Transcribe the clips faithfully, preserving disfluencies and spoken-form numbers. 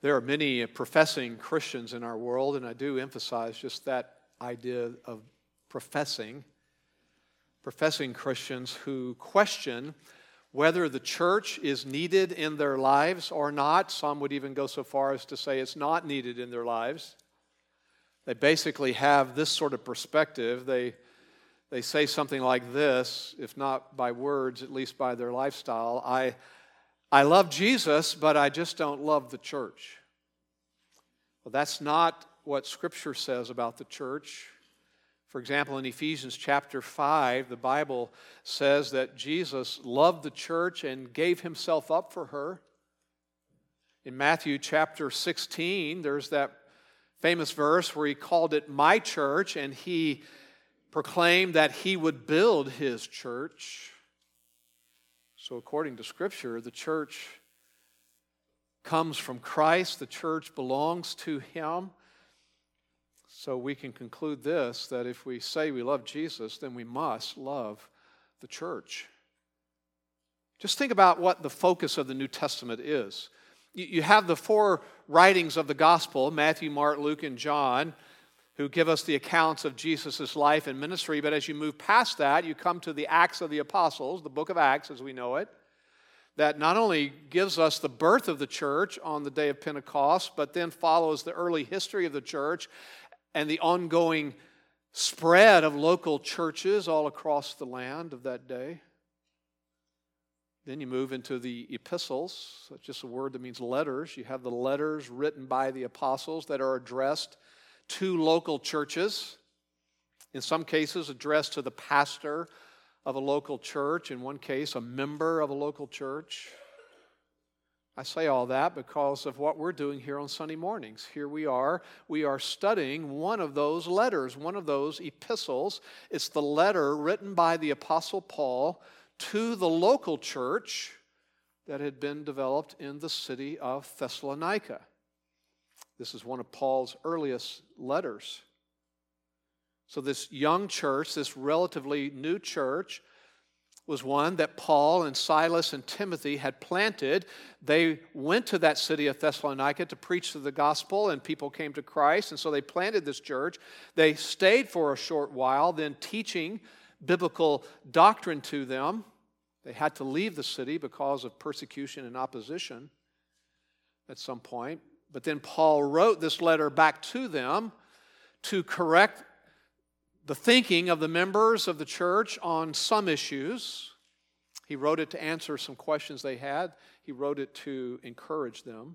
There are many professing Christians in our world, and I do emphasize just that idea of professing. Professing Christians who question whether the church is needed in their lives or not. Some would even go so far as to say it's not needed in their lives. They basically have this sort of perspective. They, they say something like this, if not by words, at least by their lifestyle. I I love Jesus, but I just don't love the church. Well, that's not what Scripture says about the church. For example, in Ephesians chapter five, the Bible says that Jesus loved the church and gave himself up for her. In Matthew chapter sixteen, there's that famous verse where he called it my church, and he proclaimed that he would build his church. So according to Scripture, the church comes from Christ. The church belongs to him. So we can conclude this, that if we say we love Jesus, then we must love the church. Just think about what the focus of the New Testament is. You have the four writings of the gospel, Matthew, Mark, Luke, and John, who give us the accounts of Jesus' life and ministry. But as you move past that, you come to the Acts of the Apostles, the book of Acts as we know it, that not only gives us the birth of the church on the day of Pentecost, but then follows the early history of the church and the ongoing spread of local churches all across the land of that day. Then you move into the epistles. That's just a word that means letters. You have the letters written by the apostles that are addressed to local churches. In some cases, addressed to the pastor of a local church. In one case, a member of a local church. I say all that because of what we're doing here on Sunday mornings. Here we are. We are studying one of those letters, one of those epistles. It's the letter written by the Apostle Paul to the local church that had been developed in the city of Thessalonica. This is one of Paul's earliest letters. So this young church, this relatively new church, was one that Paul and Silas and Timothy had planted. They went to that city of Thessalonica to preach the gospel, and people came to Christ, and so they planted this church. They stayed for a short while, then teaching biblical doctrine to them. They had to leave the city because of persecution and opposition at some point. But then Paul wrote this letter back to them to correct the thinking of the members of the church on some issues. He wrote it to answer some questions they had. He wrote it to encourage them.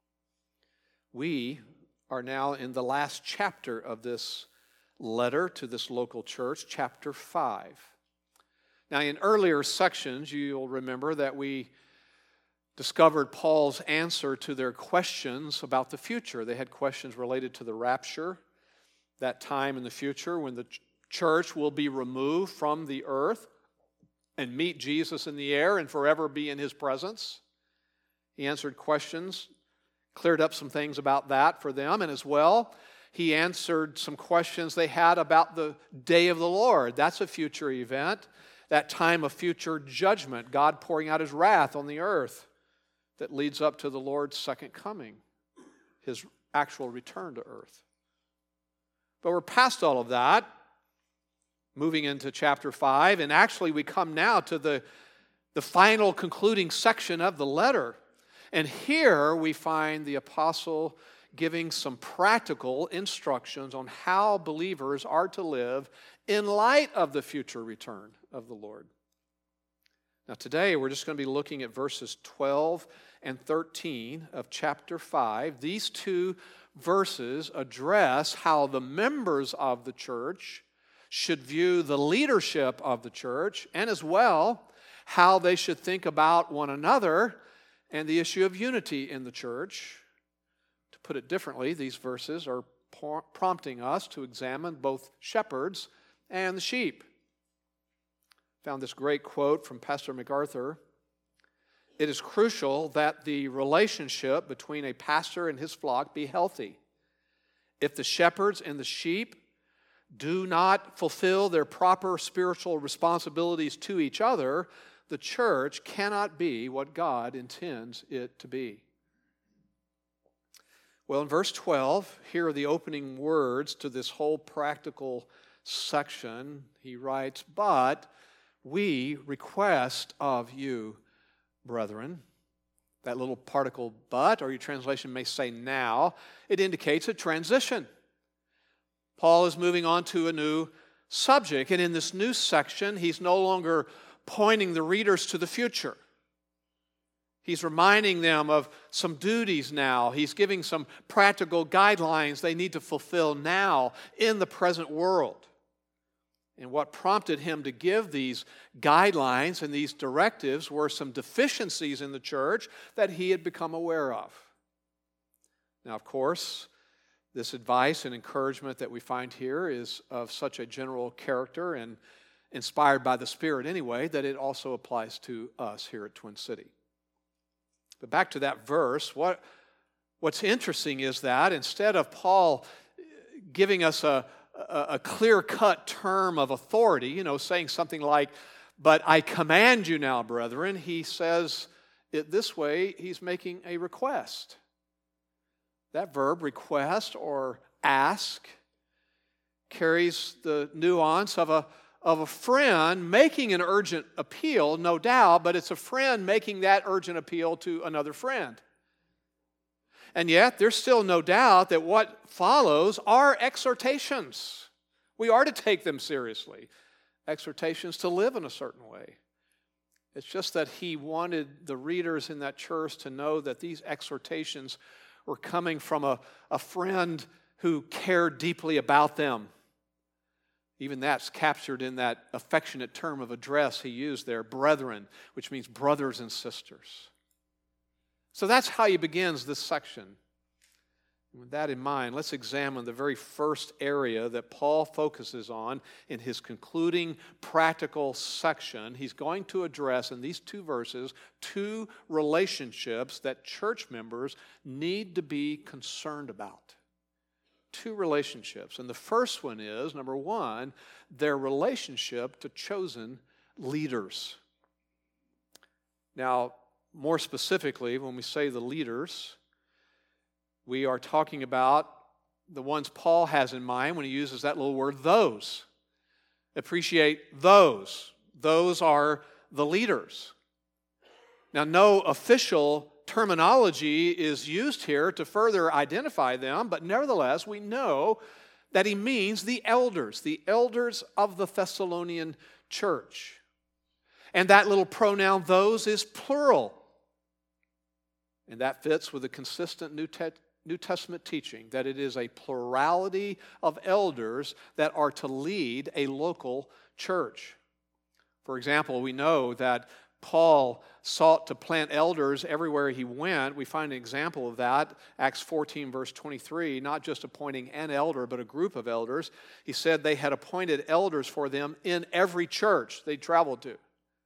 We are now in the last chapter of this letter to this local church, chapter five. Now, in earlier sections, you'll remember that we discovered Paul's answer to their questions about the future. They had questions related to the rapture, that time in the future when the ch- church will be removed from the earth and meet Jesus in the air and forever be in his presence. He answered questions, cleared up some things about that for them, and as well, he answered some questions they had about the day of the Lord. That's a future event, that time of future judgment, God pouring out his wrath on the earth that leads up to the Lord's second coming, his actual return to earth. But we're past all of that, moving into chapter five, and actually we come now to the, the final concluding section of the letter. And here we find the apostle giving some practical instructions on how believers are to live in light of the future return of the Lord. Now today we're just going to be looking at verses twelve and thirteen of chapter five. These two verses address how the members of the church should view the leadership of the church, and as well how they should think about one another and the issue of unity in the church. To put it differently, these verses are prompting us to examine both shepherds and the sheep. Found this great quote from Pastor MacArthur. It is crucial that the relationship between a pastor and his flock be healthy. If the shepherds and the sheep do not fulfill their proper spiritual responsibilities to each other, the church cannot be what God intends it to be. Well, in verse twelve, here are the opening words to this whole practical section. He writes, "But we request of you, brethren." That little particle "but," or your translation may say "now," it indicates a transition. Paul is moving on to a new subject, and in this new section, he's no longer pointing the readers to the future. He's reminding them of some duties now. He's giving some practical guidelines they need to fulfill now in the present world. And what prompted him to give these guidelines and these directives were some deficiencies in the church that he had become aware of. Now, of course, this advice and encouragement that we find here is of such a general character and inspired by the Spirit anyway, that it also applies to us here at Twin City. But back to that verse, what, what's interesting is that instead of Paul giving us a, a, a clear-cut term of authority, you know, saying something like, "But I command you now, brethren," he says it this way, he's making a request. That verb, request or ask, carries the nuance of a of a friend making an urgent appeal, no doubt, but it's a friend making that urgent appeal to another friend. And yet, there's still no doubt that what follows are exhortations. We are to take them seriously. Exhortations to live in a certain way. It's just that he wanted the readers in that church to know that these exhortations were coming from a, a friend who cared deeply about them. Even that's captured in that affectionate term of address he used there, brethren, which means brothers and sisters. So that's how he begins this section. With that in mind, let's examine the very first area that Paul focuses on in his concluding practical section. He's going to address in these two verses two relationships that church members need to be concerned about. Two relationships. And the first one is, number one, their relationship to chosen leaders. Now, more specifically, when we say the leaders, we are talking about the ones Paul has in mind when he uses that little word, those. Appreciate those. Those are the leaders. Now, no official terminology is used here to further identify them, but nevertheless, we know that he means the elders, the elders of the Thessalonian church. And that little pronoun, those, is plural. And that fits with the consistent New, Te- New Testament teaching that it is a plurality of elders that are to lead a local church. For example, we know that Paul sought to plant elders everywhere he went. We find an example of that, Acts fourteen, verse twenty-three, not just appointing an elder, but a group of elders. He said they had appointed elders for them in every church they traveled to.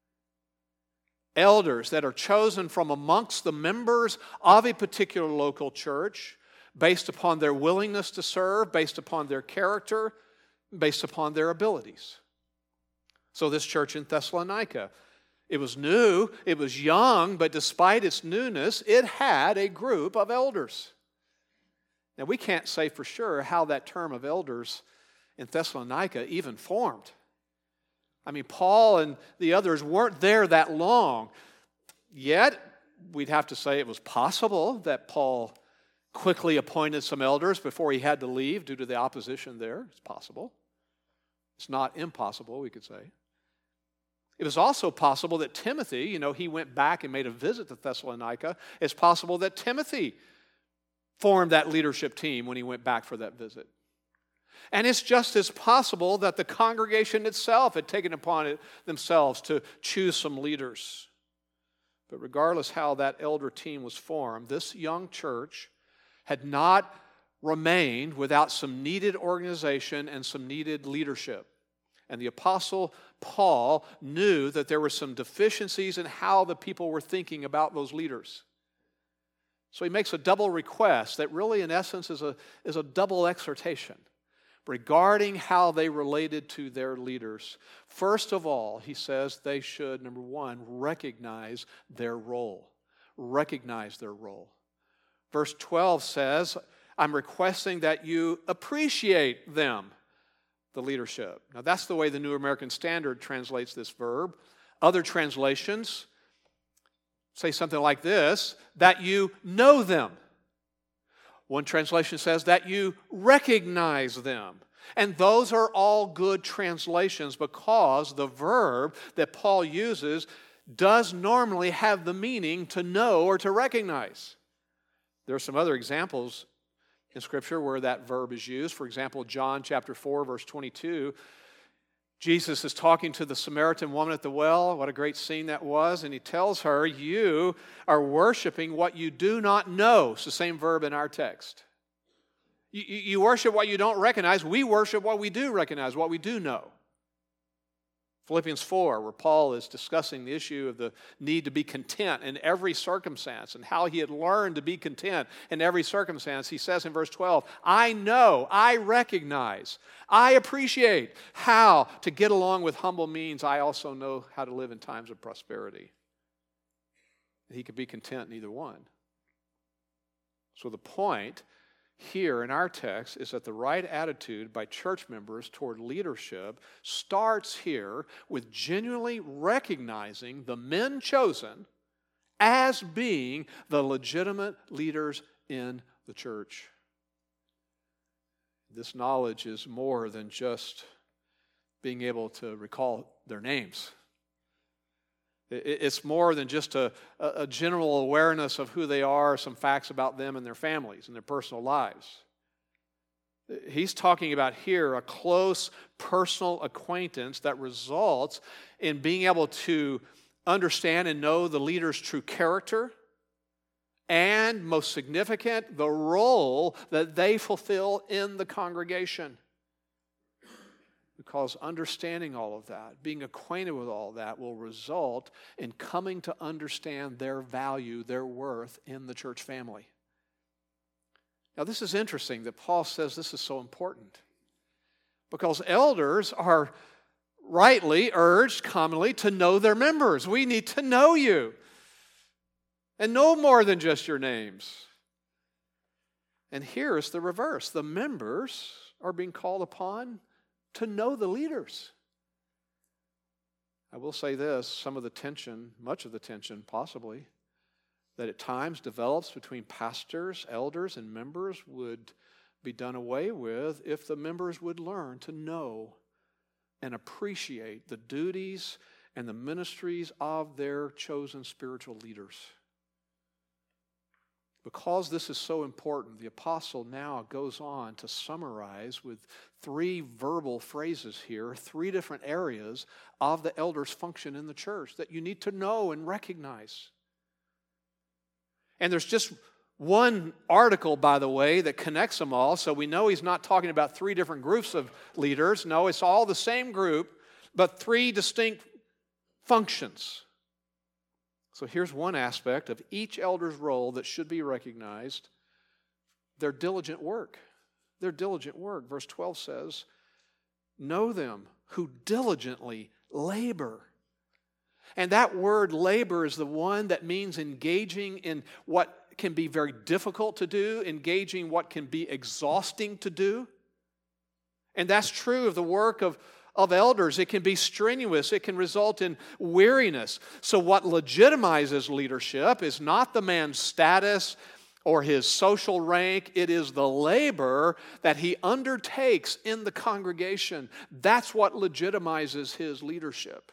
Elders that are chosen from amongst the members of a particular local church based upon their willingness to serve, based upon their character, based upon their abilities. So this church in Thessalonica, it was new, it was young, but despite its newness, it had a group of elders. Now, we can't say for sure how that term of elders in Thessalonica even formed. I mean, Paul and the others weren't there that long. Yet, we'd have to say it was possible that Paul quickly appointed some elders before he had to leave due to the opposition there. It's possible. It's not impossible, we could say. It was also possible that Timothy, you know, he went back and made a visit to Thessalonica. It's possible that Timothy formed that leadership team when he went back for that visit. And it's just as possible that the congregation itself had taken upon it themselves to choose some leaders. But regardless how that elder team was formed, this young church had not remained without some needed organization and some needed leadership. And the Apostle Paul knew that there were some deficiencies in how the people were thinking about those leaders. So he makes a double request that really, in essence, is a, is a double exhortation regarding how they related to their leaders. First of all, he says they should, number one, recognize their role. Recognize their role. Verse twelve says, I'm requesting that you appreciate them, the leadership. Now, that's the way the New American Standard translates this verb. Other translations say something like this, that you know them. One translation says that you recognize them. And those are all good translations because the verb that Paul uses does normally have the meaning to know or to recognize. There are some other examples in Scripture where that verb is used. For example, John chapter four, verse twenty-two, Jesus is talking to the Samaritan woman at the well. What a great scene that was. And he tells her, you are worshiping what you do not know. It's the same verb in our text. You, you worship what you don't recognize. We worship what we do recognize, what we do know. Philippians four, where Paul is discussing the issue of the need to be content in every circumstance and how he had learned to be content in every circumstance, he says in verse twelve, I know, I recognize, I appreciate how to get along with humble means. I also know how to live in times of prosperity. He could be content in either one. So the point here in our text is that the right attitude by church members toward leadership starts here with genuinely recognizing the men chosen as being the legitimate leaders in the church. This knowledge is more than just being able to recall their names. It's more than just a, a general awareness of who they are, some facts about them and their families and their personal lives. He's talking about here a close personal acquaintance that results in being able to understand and know the leader's true character and, most significant, the role that they fulfill in the congregation. Because understanding all of that, being acquainted with all that, will result in coming to understand their value, their worth in the church family. Now, this is interesting that Paul says this is so important. Because elders are rightly urged commonly to know their members. We need to know you. And know more than just your names. And here's the reverse. The members are being called upon to know the leaders. I will say this, some of the tension, much of the tension possibly, that at times develops between pastors, elders, and members would be done away with if the members would learn to know and appreciate the duties and the ministries of their chosen spiritual leaders. Because this is so important, the apostle now goes on to summarize with three verbal phrases here, three different areas of the elders' function in the church that you need to know and recognize. And there's just one article, by the way, that connects them all, so we know he's not talking about three different groups of leaders. No, it's all the same group, but three distinct functions. So here's one aspect of each elder's role that should be recognized: their diligent work. Their diligent work. Verse twelve says, know them who diligently labor. And that word labor is the one that means engaging in what can be very difficult to do, engaging what can be exhausting to do. And that's true of the work of Of elders. It can be strenuous. It can result in weariness. So what legitimizes leadership is not the man's status or his social rank. It is the labor that he undertakes in the congregation. That's what legitimizes his leadership.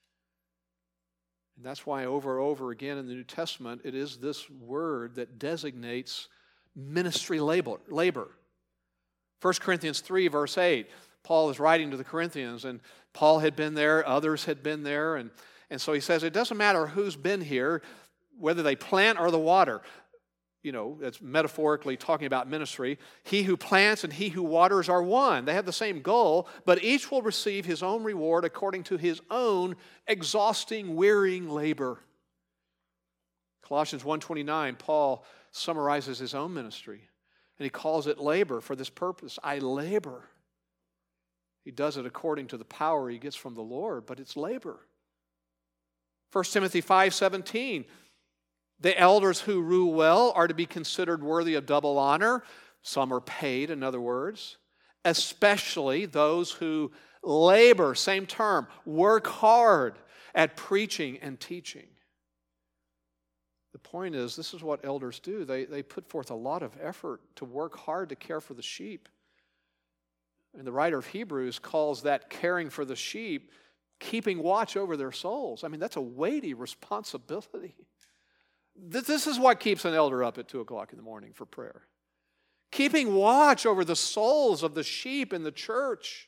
And that's why over and over again in the New Testament, it is this word that designates ministry labor. labor. First Corinthians three, verse eight. Paul is writing to the Corinthians, and Paul had been there, others had been there, and, and so he says, it doesn't matter who's been here, whether they plant or the water. You know, it's metaphorically talking about ministry. He who plants and he who waters are one. They have the same goal, but each will receive his own reward according to his own exhausting, wearying labor. Colossians one twenty-nine, Paul summarizes his own ministry, and he calls it labor for this purpose. I labor. He does it according to the power he gets from the Lord, but it's labor. First Timothy five seventeen, the elders who rule well are to be considered worthy of double honor, Some are paid, in other words, especially those who labor, same term, work hard at preaching and teaching. The point is, this is what elders do. They, they put forth a lot of effort to work hard to care for the sheep. And the writer of Hebrews calls that caring for the sheep keeping watch over their souls. I mean, that's a weighty responsibility. This, this is what keeps an elder up at two o'clock in the morning for prayer. Keeping watch over the souls of the sheep in the church.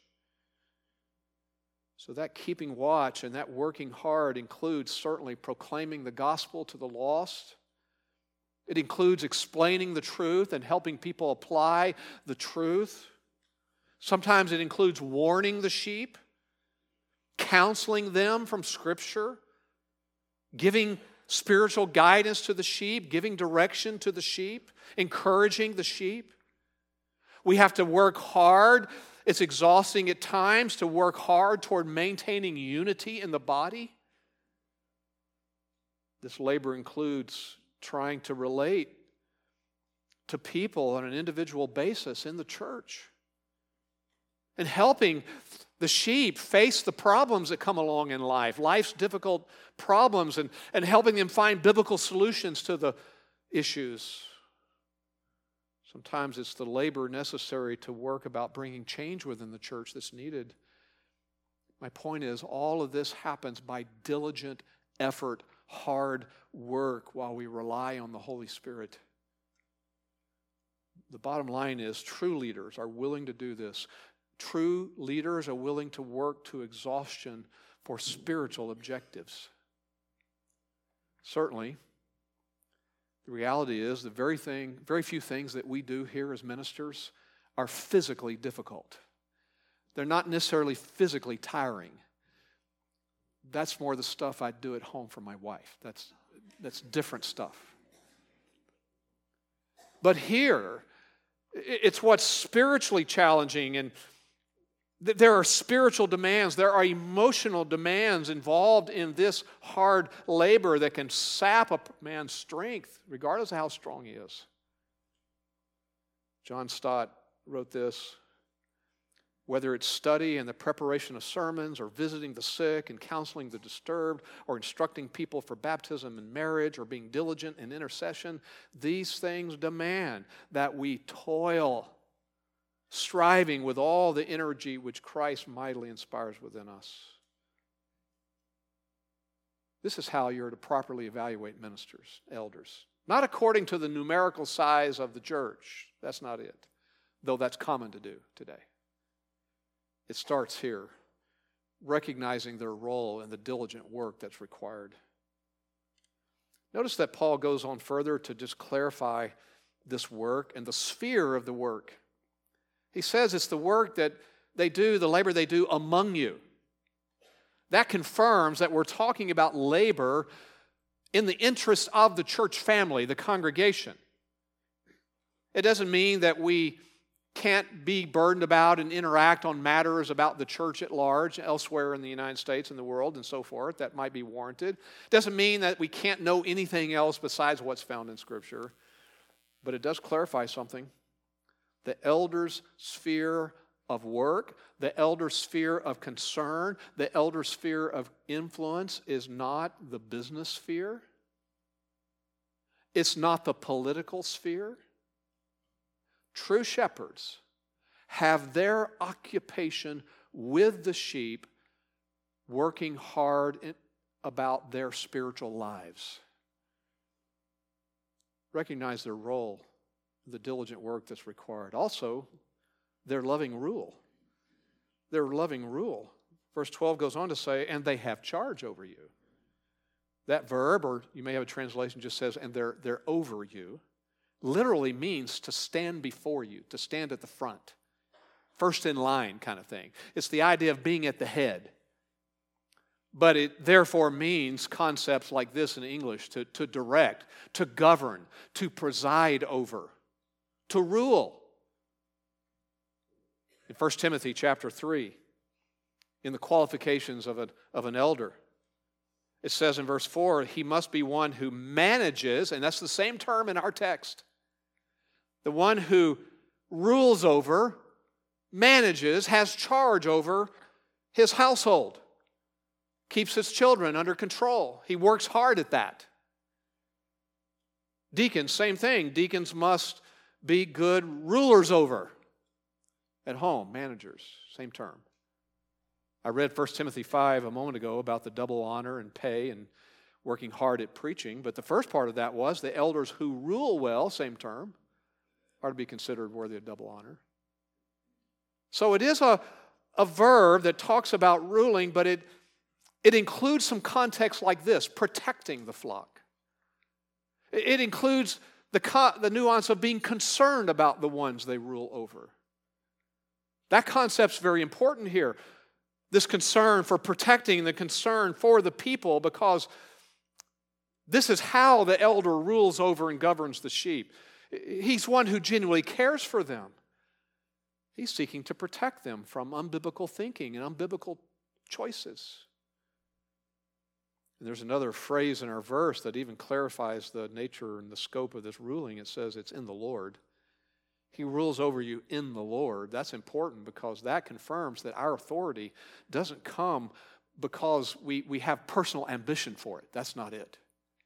So that keeping watch and that working hard includes certainly proclaiming the gospel to the lost. It includes explaining the truth and helping people apply the truth. Sometimes it includes warning the sheep, counseling them from Scripture, giving spiritual guidance to the sheep, giving direction to the sheep, encouraging the sheep. We have to work hard. It's exhausting at times to work hard toward maintaining unity in the body. This labor includes trying to relate to people on an individual basis in the church and helping the sheep face the problems that come along in life, life's difficult problems, and, and helping them find biblical solutions to the issues. Sometimes it's the labor necessary to work about bringing change within the church that's needed. My point is, all of this happens by diligent effort, hard work, while we rely on the Holy Spirit. The bottom line is, true leaders are willing to do this. True leaders are willing to work to exhaustion for spiritual objectives. Certainly, the reality is the very thing, very few things that we do here as ministers are physically difficult. They're not necessarily physically tiring. That's more the stuff I do at home for my wife. That's, that's different stuff. But here, it's what's spiritually challenging, and there are spiritual demands, there are emotional demands involved in this hard labor that can sap a man's strength, regardless of how strong he is. John Stott wrote this: whether it's study and the preparation of sermons, or visiting the sick and counseling the disturbed, or instructing people for baptism and marriage, or being diligent in intercession, these things demand that we toil, striving with all the energy which Christ mightily inspires within us. This is how you're to properly evaluate ministers, elders. Not according to the numerical size of the church. That's not it, though that's common to do today. It starts here, recognizing their role and the diligent work that's required. Notice that Paul goes on further to just clarify this work and the sphere of the work. He says it's the work that they do, the labor they do among you. That confirms that we're talking about labor in the interest of the church family, the congregation. It doesn't mean that we can't be burdened about and interact on matters about the church at large, elsewhere in the United States and the world and so forth. That might be warranted. It doesn't mean that we can't know anything else besides what's found in Scripture. But it does clarify something. The elder's sphere of work, the elder's sphere of concern, the elder's sphere of influence is not the business sphere. It's not the political sphere. True shepherds have their occupation with the sheep, working hard in, about their spiritual lives. Recognize their role, the diligent work that's required. Also, their loving rule. Their loving rule. Verse twelve goes on to say, and they have charge over you. That verb, or you may have a translation just says, and they're, they're over you, literally means to stand before you, to stand at the front. First in line kind of thing. It's the idea of being at the head. But it therefore means concepts like this in English, to, to direct, to govern, to preside over, to rule. In First Timothy chapter three, in the qualifications of, a, of an elder, it says in verse four, he must be one who manages, and that's the same term in our text, the one who rules over, manages, has charge over his household, keeps his children under control. He works hard at that. Deacons, same thing. Deacons must be good rulers over at home, managers, same term. I read First Timothy five a moment ago about the double honor and pay and working hard at preaching, but the first part of that was the elders who rule well, same term, are to be considered worthy of double honor. So it is a, a verb that talks about ruling, but it, it includes some context like this, protecting the flock. It, it includes the, co- the nuance of being concerned about the ones they rule over. That concept's very important here. This concern for protecting, the concern for the people, because this is how the elder rules over and governs the sheep. He's one who genuinely cares for them. He's seeking to protect them from unbiblical thinking and unbiblical choices. And there's another phrase in our verse that even clarifies the nature and the scope of this ruling. It says it's in the Lord. He rules over you in the Lord. That's important because that confirms that our authority doesn't come because we, we have personal ambition for it. That's not it.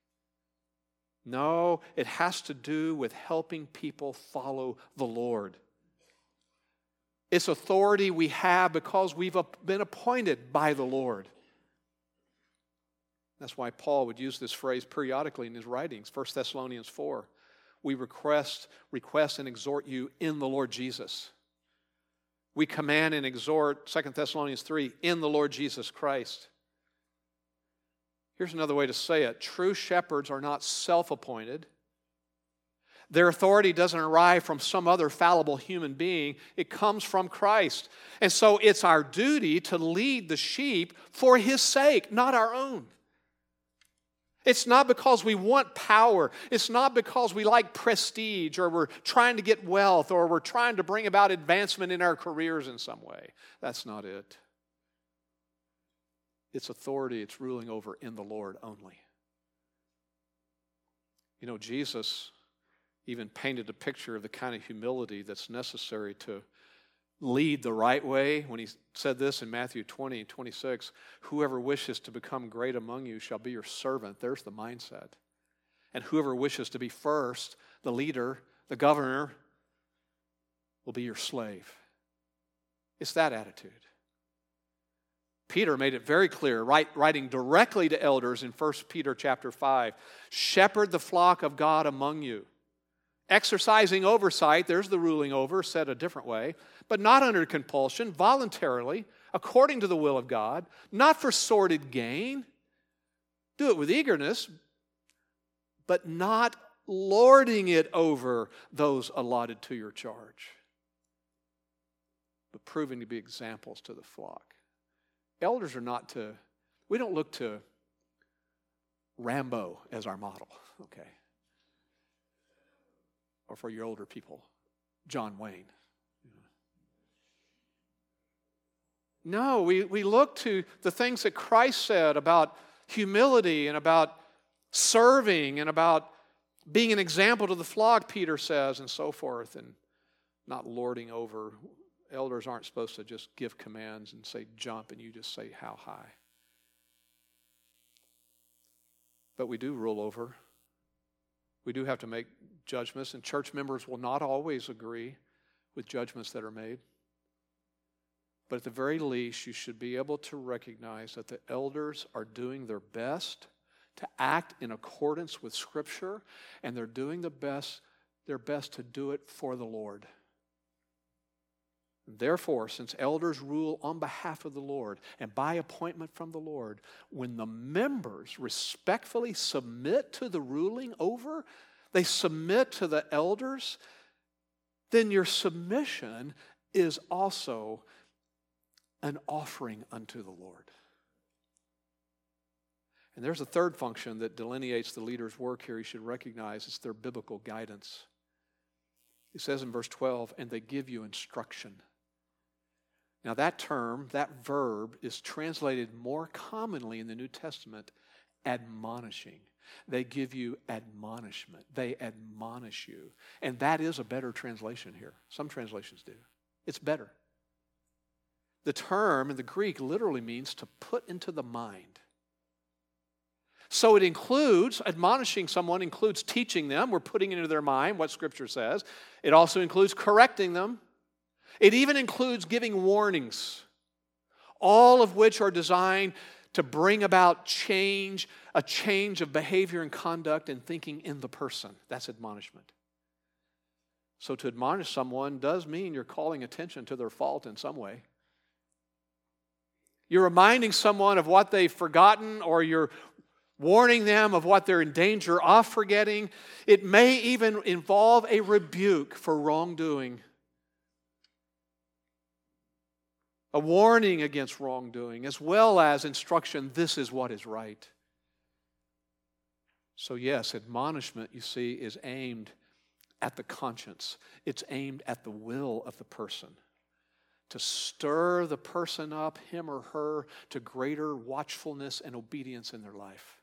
No, it has to do with helping people follow the Lord. It's authority we have because we've been appointed by the Lord. That's why Paul would use this phrase periodically in his writings. First Thessalonians four. We request, request and exhort you in the Lord Jesus. We command and exhort, Second Thessalonians three, in the Lord Jesus Christ. Here's another way to say it. True shepherds are not self-appointed. Their authority doesn't arrive from some other fallible human being. It comes from Christ. And so it's our duty to lead the sheep for His sake, not our own. It's not because we want power. It's not because we like prestige or we're trying to get wealth or we're trying to bring about advancement in our careers in some way. That's not it. It's authority, it's ruling over in the Lord only. You know, Jesus even painted a picture of the kind of humility that's necessary to lead the right way when He said this in Matthew twenty, twenty-six, whoever wishes to become great among you shall be your servant. There's the mindset. And whoever wishes to be first, the leader, the governor, will be your slave. It's that attitude. Peter made it very clear, writing directly to elders in First Peter chapter five, shepherd the flock of God among you, exercising oversight, there's the ruling over, said a different way, but not under compulsion, voluntarily, according to the will of God, not for sordid gain. Do it with eagerness, but not lording it over those allotted to your charge, but proving to be examples to the flock. Elders are not to, we don't look to Rambo as our model, okay? Or for your older people, John Wayne. No, we, we look to the things that Christ said about humility and about serving and about being an example to the flock, Peter says, and so forth, and not lording over. Elders aren't supposed to just give commands and say jump and you just say how high. But we do rule over. We do have to make judgments, and church members will not always agree with judgments that are made. But at the very least, you should be able to recognize that the elders are doing their best to act in accordance with Scripture, and they're doing the best, their best to do it for the Lord. Therefore, since elders rule on behalf of the Lord and by appointment from the Lord, when the members respectfully submit to the ruling over, they submit to the elders, then your submission is also an offering unto the Lord. And there's a third function that delineates the leader's work here you should recognize. It's their biblical guidance. It says in verse twelve, and they give you instruction. Now that term, that verb, is translated more commonly in the New Testament admonishing. They give you admonishment. They admonish you. And that is a better translation here. Some translations do. It's better. The term in the Greek literally means to put into the mind. So it includes, admonishing someone includes teaching them. We're putting into their mind what Scripture says. It also includes correcting them. It even includes giving warnings, all of which are designed to bring about change, a change of behavior and conduct and thinking in the person. That's admonishment. So to admonish someone does mean you're calling attention to their fault in some way. You're reminding someone of what they've forgotten, or you're warning them of what they're in danger of forgetting. It may even involve a rebuke for wrongdoing, a warning against wrongdoing, as well as instruction, this is what is right. So yes, admonishment, you see, is aimed at the conscience. It's aimed at the will of the person, to stir the person up, him or her, to greater watchfulness and obedience in their life.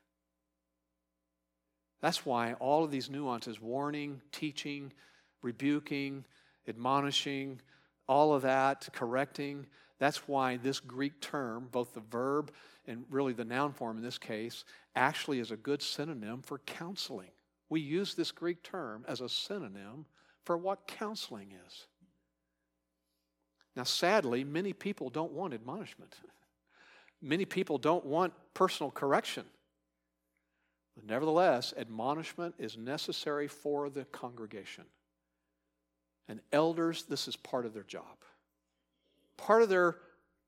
That's why all of these nuances, warning, teaching, rebuking, admonishing, all of that, correcting, that's why this Greek term, both the verb and really the noun form in this case, actually is a good synonym for counseling. We use this Greek term as a synonym for what counseling is. Now, sadly, many people don't want admonishment. Many people don't want personal correction. But nevertheless, admonishment is necessary for the congregation. And elders, this is part of their job. Part of their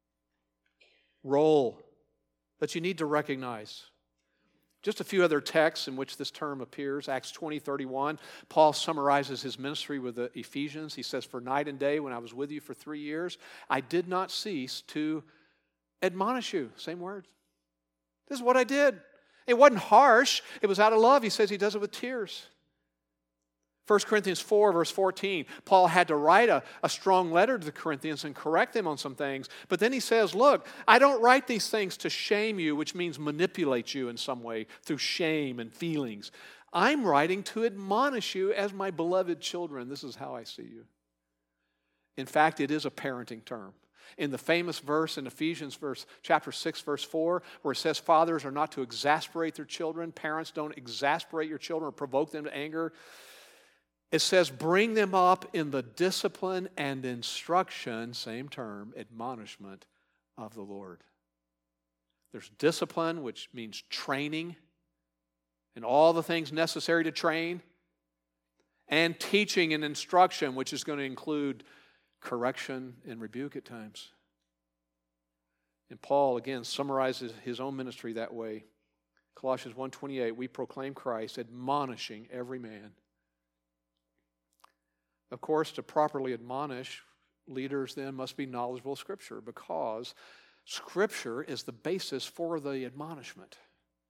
role that you need to recognize. Just a few other texts in which this term appears. Acts twenty, thirty-one. Paul summarizes his ministry with the Ephesians. He says, for night and day when I was with you for three years, I did not cease to admonish you. Same words. This is what I did. It wasn't harsh. It was out of love. He says he does it with tears. First Corinthians four, verse fourteen, Paul had to write a, a strong letter to the Corinthians and correct them on some things. But then he says, look, I don't write these things to shame you, which means manipulate you in some way through shame and feelings. I'm writing to admonish you as my beloved children. This is how I see you. In fact, it is a parenting term. In the famous verse in Ephesians verse, chapter six, verse four, where it says fathers are not to exasperate their children, parents don't exasperate your children or provoke them to anger. It says, bring them up in the discipline and instruction, same term, admonishment of the Lord. There's discipline, which means training, and all the things necessary to train, and teaching and instruction, which is going to include correction and rebuke at times. And Paul, again, summarizes his own ministry that way. Colossians one twenty-eight, we proclaim Christ, admonishing every man. Of course, to properly admonish, leaders then must be knowledgeable of Scripture, because Scripture is the basis for the admonishment.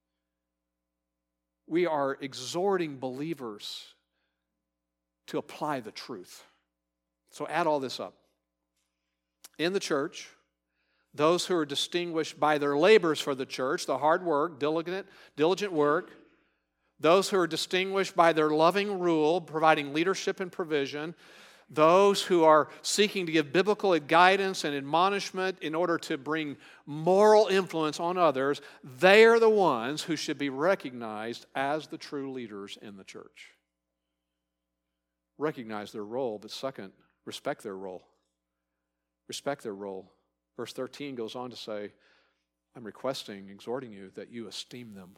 We are exhorting believers to apply the truth. So add all this up. In the church, those who are distinguished by their labors for the church, the hard work, diligent, diligent work, those who are distinguished by their loving rule, providing leadership and provision, those who are seeking to give biblical guidance and admonishment in order to bring moral influence on others, they are the ones who should be recognized as the true leaders in the church. Recognize their role, but second, respect their role. Respect their role. Verse thirteen goes on to say, I'm requesting, exhorting you that you esteem them.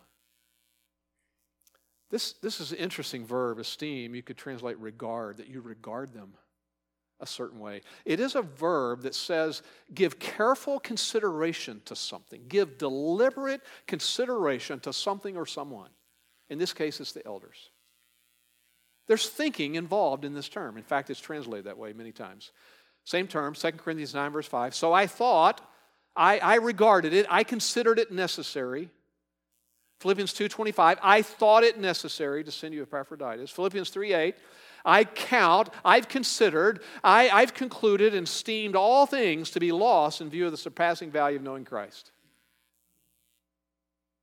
This, this is an interesting verb, esteem. You could translate regard, that you regard them a certain way. It is a verb that says give careful consideration to something. Give deliberate consideration to something or someone. In this case, it's the elders. There's thinking involved in this term. In fact, it's translated that way many times. Same term, Second Corinthians nine, verse five. So I thought, I, I regarded it, I considered it necessary. Philippians two twenty-five, I thought it necessary to send you Epaphroditus. Philippians three eight, I count, I've considered, I, I've concluded and esteemed all things to be lost in view of the surpassing value of knowing Christ.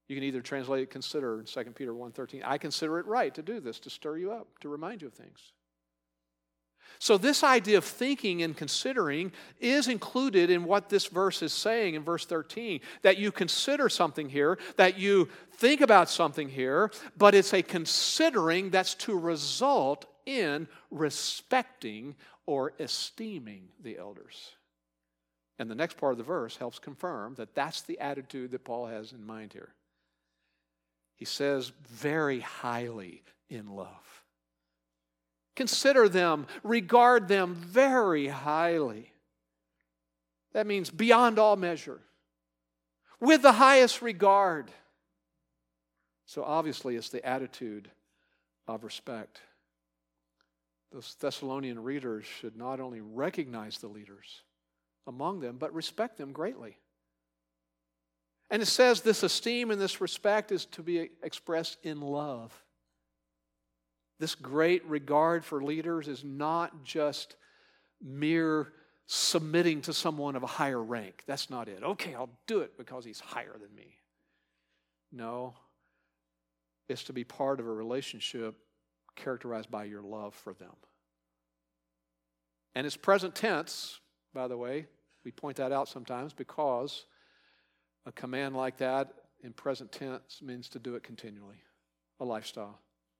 You can either translate it, consider in Second Peter one thirteen. I consider it right to do this, to stir you up, to remind you of things. So this idea of thinking and considering is included in what this verse is saying in verse thirteen, that you consider something here, that you think about something here, but it's a considering that's to result in respecting or esteeming the elders. And the next part of the verse helps confirm that that's the attitude that Paul has in mind here. He says, very highly in love. Consider them, regard them very highly. That means beyond all measure, with the highest regard. So obviously it's the attitude of respect. Those Thessalonian readers should not only recognize the leaders among them, but respect them greatly. And it says this esteem and this respect is to be expressed in love. This great regard for leaders is not just mere submitting to someone of a higher rank. That's not it. Okay, I'll do it because he's higher than me. No, it's to be part of a relationship characterized by your love for them. And it's present tense, by the way. We point that out sometimes because a command like that in present tense means to do it continually, a lifestyle.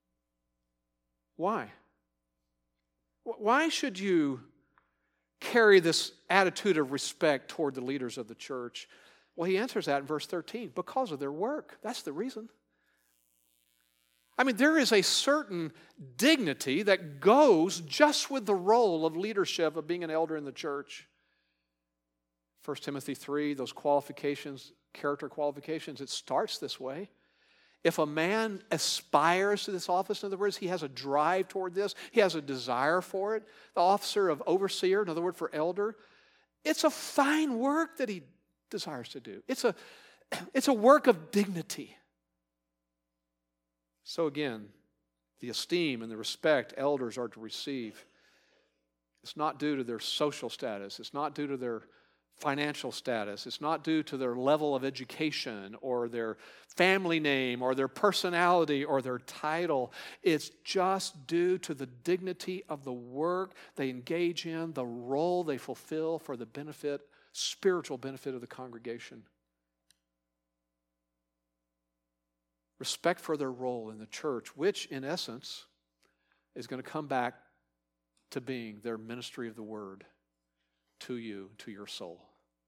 Why? Why should you carry this attitude of respect toward the leaders of the church? Well, he answers that in verse thirteen. Because of their work. That's the reason. I mean, there is a certain dignity that goes just with the role of leadership, of being an elder in the church. First Timothy three, those qualifications, character qualifications, it starts this way. If a man aspires to this office, in other words, he has a drive toward this, he has a desire for it, the officer of overseer, in other words, for elder, it's a fine work that he desires to do. It's a, it's a work of dignity. So again, the esteem and the respect elders are to receive, it's not due to their social status, it's not due to their financial status. It's not due to their level of education or their family name or their personality or their title. It's just due to the dignity of the work they engage in, the role they fulfill for the benefit, spiritual benefit of the congregation. Respect for their role in the church, which in essence is going to come back to being their ministry of the word to you, to your soul.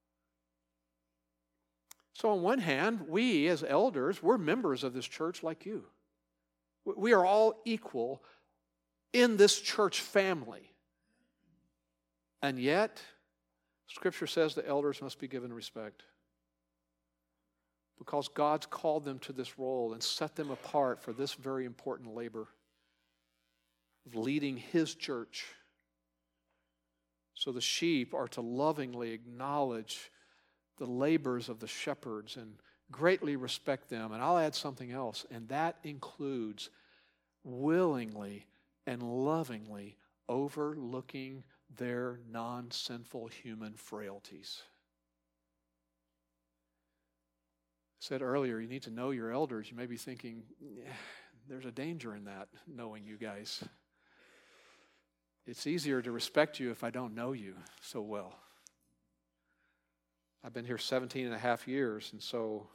So on one hand, we as elders, we're members of this church like you. We are all equal in this church family. And yet, Scripture says the elders must be given respect because God's called them to this role and set them apart for this very important labor of leading His church. So the sheep are to lovingly acknowledge the labors of the shepherds and greatly respect them. And I'll add something else, and that includes willingly and lovingly overlooking their non-sinful human frailties. I said earlier, you need to know your elders. You may be thinking, yeah, there's a danger in that, knowing you guys. It's easier to respect you if I don't know you so well. I've been here seventeen and a half years, and so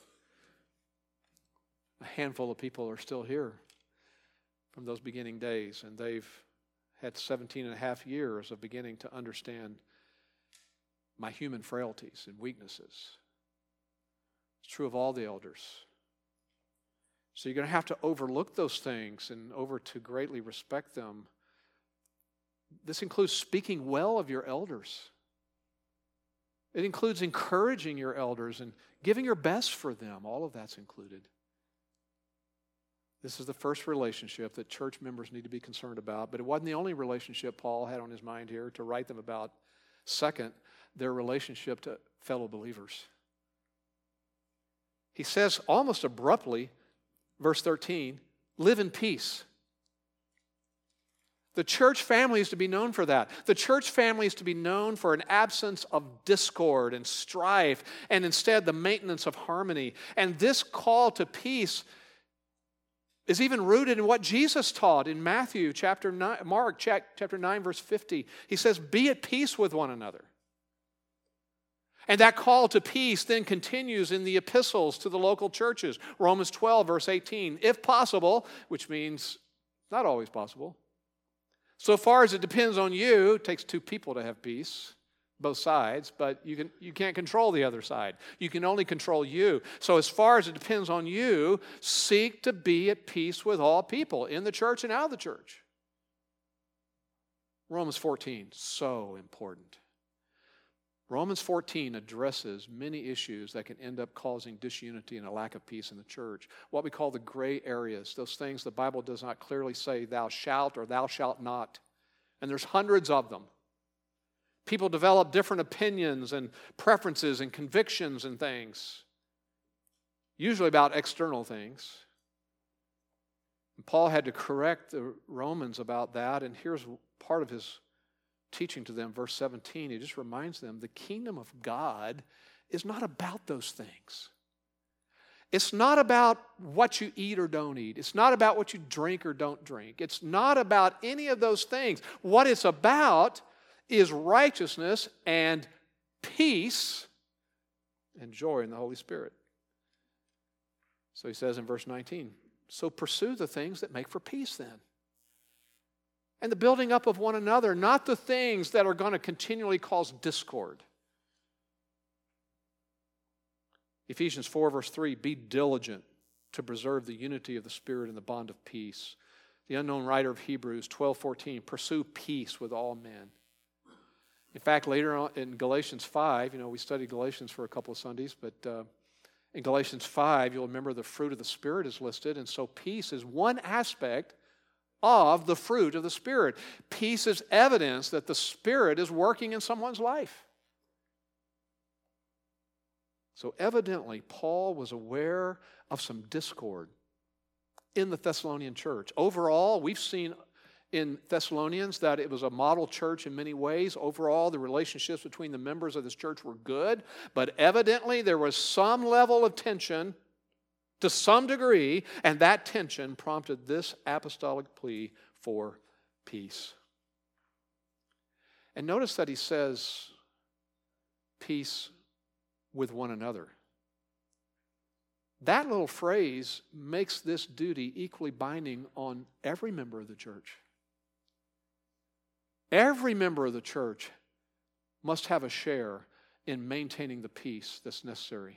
a handful of people are still here from those beginning days, and they've had seventeen and a half years of beginning to understand my human frailties and weaknesses. It's true of all the elders. So you're going to have to overlook those things and over to greatly respect them. This includes speaking well of your elders. It includes encouraging your elders and giving your best for them. All of that's included. This is the first relationship that church members need to be concerned about, but it wasn't the only relationship Paul had on his mind here to write them about. Second, their relationship to fellow believers. He says almost abruptly, verse thirteen, live in peace. The church family is to be known for that. The church family is to be known for an absence of discord and strife, and instead the maintenance of harmony. And this call to peace is even rooted in what Jesus taught in Matthew chapter nine, Mark chapter nine, verse fifty. He says, "Be at peace with one another." And that call to peace then continues in the epistles to the local churches. Romans twelve, verse eighteen, "If possible," which means not always possible. "So far as it depends on you," it takes two people to have peace, both sides, but you, can, you can't control the other side. You can only control you. So as far as it depends on you, seek to be at peace with all people, in the church and out of the church. Romans fourteen, so important. Romans fourteen addresses many issues that can end up causing disunity and a lack of peace in the church. What we call the gray areas, those things the Bible does not clearly say, "thou shalt" or "thou shalt not." And there's hundreds of them. People develop different opinions and preferences and convictions and things, usually about external things. And Paul had to correct the Romans about that, and here's part of his teaching to them, verse seventeen. He just reminds them the kingdom of God is not about those things. It's not about what you eat or don't eat. It's not about what you drink or don't drink. It's not about any of those things. What it's about is righteousness and peace and joy in the Holy Spirit. So he says in verse nineteen, "So pursue the things that make for peace then. And the building up of one another, not the things that are going to continually cause discord." Ephesians four, verse three, "Be diligent to preserve the unity of the Spirit in the bond of peace." The unknown writer of Hebrews twelve fourteen, "Pursue peace with all men." In fact, later on in Galatians five, you know, we studied Galatians for a couple of Sundays, but uh, in Galatians five, you'll remember the fruit of the Spirit is listed, and so peace is one aspect of the fruit of the Spirit. Peace is evidence that the Spirit is working in someone's life. So evidently, Paul was aware of some discord in the Thessalonian church. Overall, we've seen in Thessalonians that it was a model church in many ways. Overall, the relationships between the members of this church were good, but evidently there was some level of tension to some degree, and that tension prompted this apostolic plea for peace. And notice that he says, peace with one another. That little phrase makes this duty equally binding on every member of the church. Every member of the church must have a share in maintaining the peace that's necessary.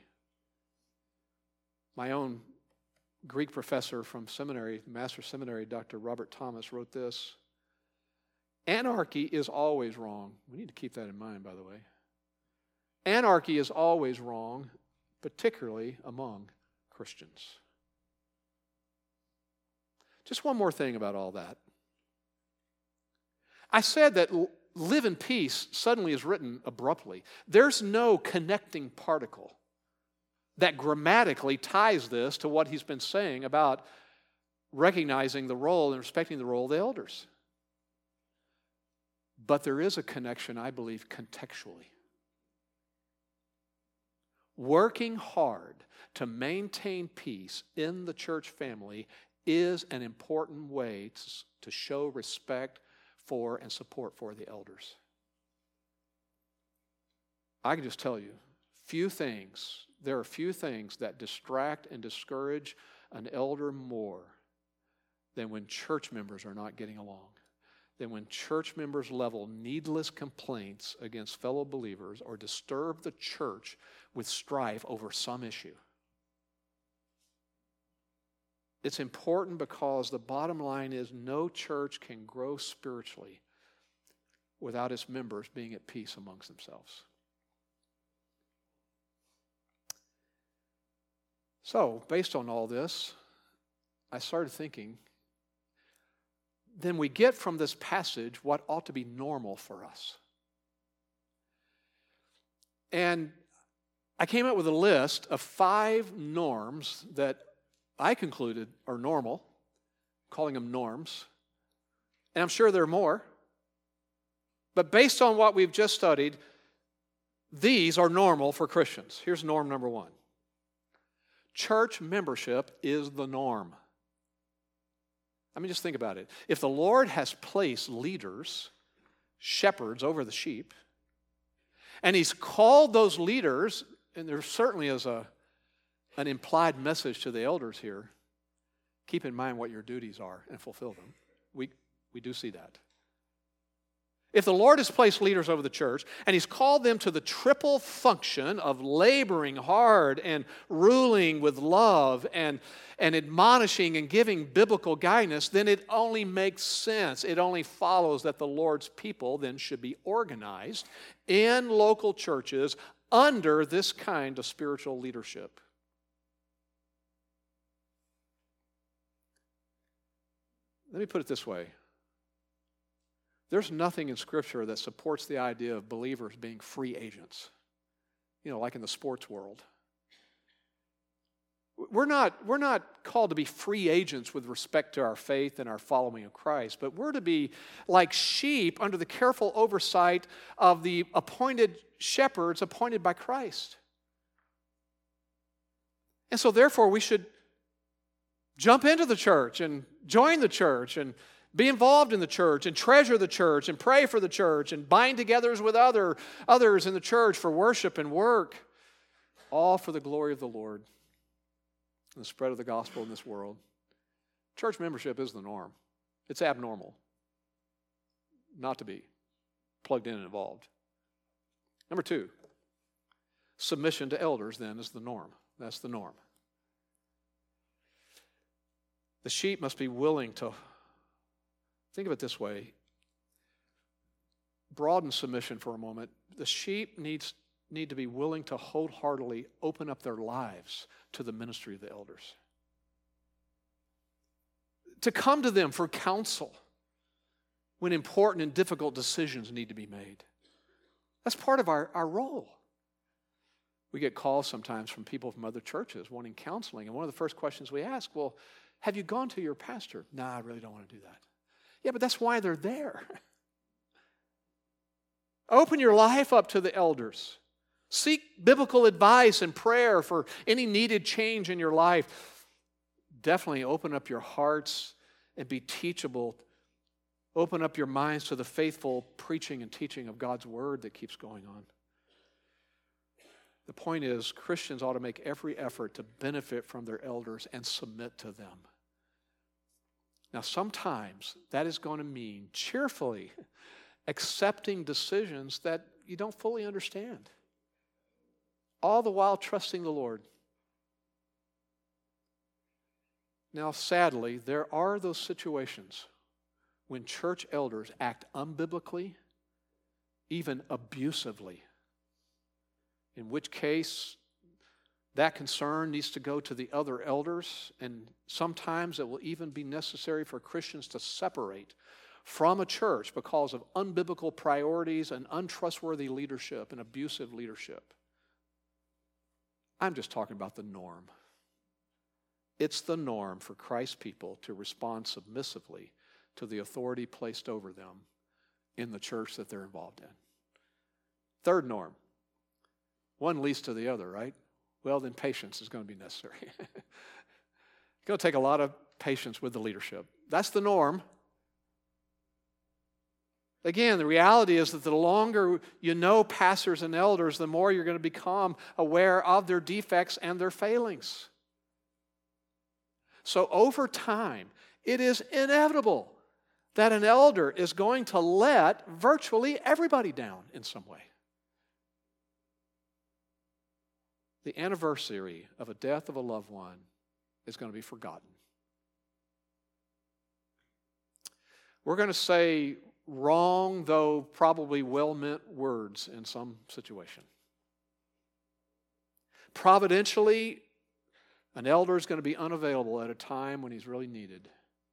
My own Greek professor from seminary, Master Seminary, Doctor Robert Thomas, wrote this: "Anarchy is always wrong." We need to keep that in mind, by the way. Anarchy is always wrong, particularly among Christians. Just one more thing about all that. I said that live in peace suddenly is written abruptly. There's no connecting particle that grammatically ties this to what he's been saying about recognizing the role and respecting the role of the elders. But there is a connection, I believe, contextually. Working hard to maintain peace in the church family is an important way to, to show respect for and support for the elders. I can just tell you, few things, there are few things that distract and discourage an elder more than when church members are not getting along, than when church members level needless complaints against fellow believers or disturb the church with strife over some issue. It's important because the bottom line is no church can grow spiritually without its members being at peace amongst themselves. So, based on all this, I started thinking, then we get from this passage what ought to be normal for us. And I came up with a list of five norms that I concluded are normal, calling them norms, And I'm sure there are more. But based on what we've just studied, these are normal for Christians. Here's norm number one. Church membership is the norm. I mean, just think about it. If the Lord has placed leaders, shepherds over the sheep, and He's called those leaders, and there certainly is a, an implied message to the elders here, keep in mind what your duties are and fulfill them. We, we do see that. If the Lord has placed leaders over the church and He's called them to the triple function of laboring hard and ruling with love and, and admonishing and giving biblical guidance, then it only makes sense. It only follows that the Lord's people then should be organized in local churches under this kind of spiritual leadership. Let me put it this way. There's nothing in Scripture that supports the idea of believers being free agents, you know, like in the sports world. We're not, we're not called to be free agents with respect to our faith and our following of Christ, but we're to be like sheep under the careful oversight of the appointed shepherds appointed by Christ. And so therefore we should jump into the church and join the church and be involved in the church and treasure the church and pray for the church and bind together with other, others in the church for worship and work, all for the glory of the Lord and the spread of the gospel in this world. Church membership is the norm. It's abnormal not to be plugged in and involved. Number two, submission to elders then is the norm. That's the norm. The sheep must be willing to, think of it this way, broaden submission for a moment. The sheep needs, need to be willing to wholeheartedly open up their lives to the ministry of the elders. To come to them for counsel when important and difficult decisions need to be made. That's part of our, our role. We get calls sometimes from people from other churches wanting counseling, and one of the first questions we ask, well, have you gone to your pastor? No, I really don't want to do that. Yeah, but that's why they're there. Open your life up to the elders. Seek biblical advice and prayer for any needed change in your life. Definitely open up your hearts and be teachable. Open up your minds to the faithful preaching and teaching of God's Word that keeps going on. The point is, Christians ought to make every effort to benefit from their elders and submit to them. Now, sometimes that is going to mean cheerfully accepting decisions that you don't fully understand, all the while trusting the Lord. Now, sadly, there are those situations when church elders act unbiblically, even abusively, in which case that concern needs to go to the other elders, and sometimes it will even be necessary for Christians to separate from a church because of unbiblical priorities and untrustworthy leadership and abusive leadership. I'm just talking about the norm. It's the norm for Christ's people to respond submissively to the authority placed over them in the church that they're involved in. Third norm. One leads to the other, right? Well, then patience is going to be necessary. It's going to take a lot of patience with the leadership. That's the norm. Again, the reality is that the longer you know pastors and elders, the more you're going to become aware of their defects and their failings. So over time, it is inevitable that an elder is going to let virtually everybody down in some way. The anniversary of a death of a loved one is going to be forgotten. We're going to say wrong, though probably well-meant words in some situation. Providentially, an elder is going to be unavailable at a time when he's really needed.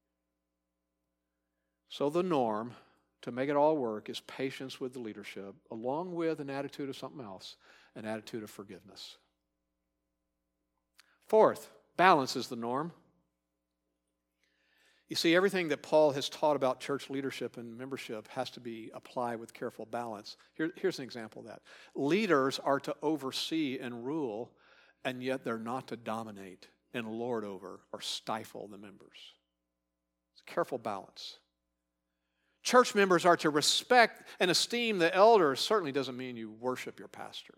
So the norm, to make it all work, is patience with the leadership, along with an attitude of something else, an attitude of forgiveness. Fourth, balance is the norm. You see, everything that Paul has taught about church leadership and membership has to be applied with careful balance. Here, here's an example of that. Leaders are to oversee and rule, and yet they're not to dominate and lord over or stifle the members. It's a careful balance. Church members are to respect and esteem the elders. Certainly doesn't mean you worship your pastors.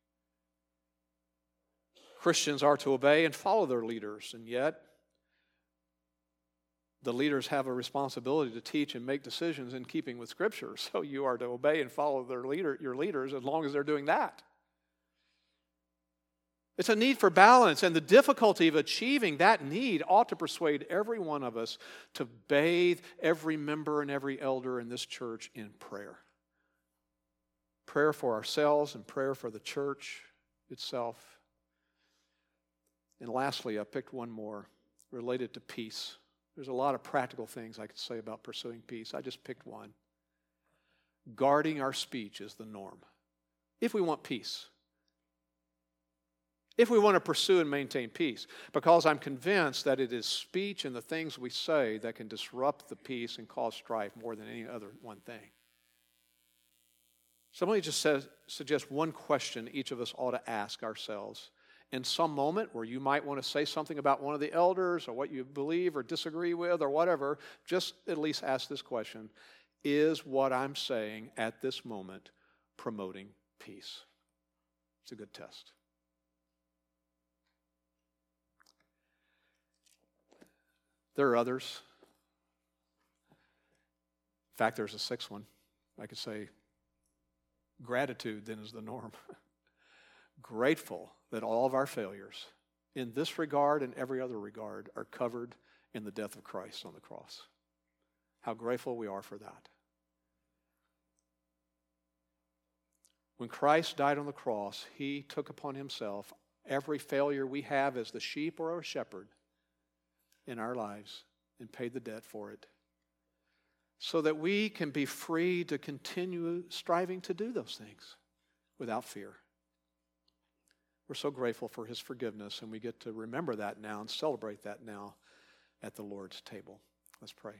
Christians are to obey and follow their leaders, and yet the leaders have a responsibility to teach and make decisions in keeping with Scripture. So you are to obey and follow their leader, your leaders as long as they're doing that. It's a need for balance, and the difficulty of achieving that need ought to persuade every one of us to bathe every member and every elder in this church in prayer. Prayer for ourselves and prayer for the church itself. And lastly, I picked one more related to peace. There's a lot of practical things I could say about pursuing peace. I just picked one. Guarding our speech is the norm. If we want peace. If we want to pursue and maintain peace. Because I'm convinced that it is speech and the things we say that can disrupt the peace and cause strife more than any other one thing. So let me just say, suggest one question each of us ought to ask ourselves. In some moment where you might want to say something about one of the elders or what you believe or disagree with or whatever, just at least ask this question. Is what I'm saying at this moment promoting peace? It's a good test. There are others. In fact, there's a sixth one. I could say gratitude then is the norm. Grateful that all of our failures in this regard and every other regard are covered in the death of Christ on the cross. How grateful we are for that. When Christ died on the cross, he took upon himself every failure we have as the sheep or a shepherd in our lives and paid the debt for it so that we can be free to continue striving to do those things without fear. We're so grateful for his forgiveness, and we get to remember that now and celebrate that now at the Lord's table. Let's pray.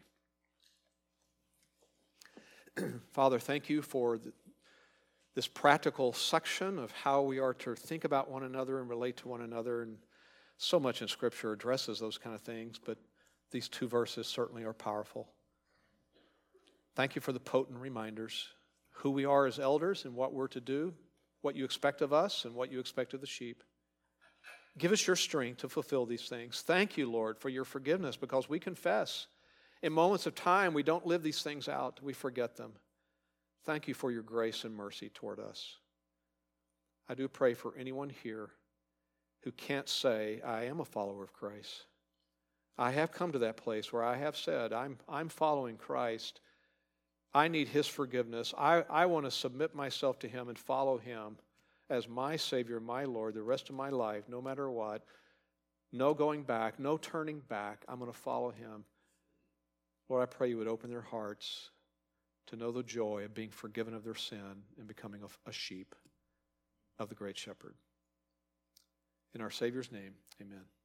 Father, thank you for the, this practical section of how we are to think about one another and relate to one another. And so much in Scripture addresses those kind of things, but these two verses certainly are powerful. Thank you for the potent reminders, who we are as elders and what we're to do, what you expect of us and what you expect of the sheep. Give us your strength to fulfill these things. Thank you, Lord, for your forgiveness, because we confess in moments of time we don't live these things out. We forget them. Thank you for your grace and mercy toward us. I do pray for anyone here who can't say, I am a follower of Christ. I have come to that place where I have said, I'm, I'm following Christ. I need his forgiveness. I, I want to submit myself to him and follow him as my Savior, my Lord, the rest of my life, no matter what. No going back, no turning back. I'm going to follow him. Lord, I pray you would open their hearts to know the joy of being forgiven of their sin and becoming a, a sheep of the great shepherd. In our Savior's name, amen.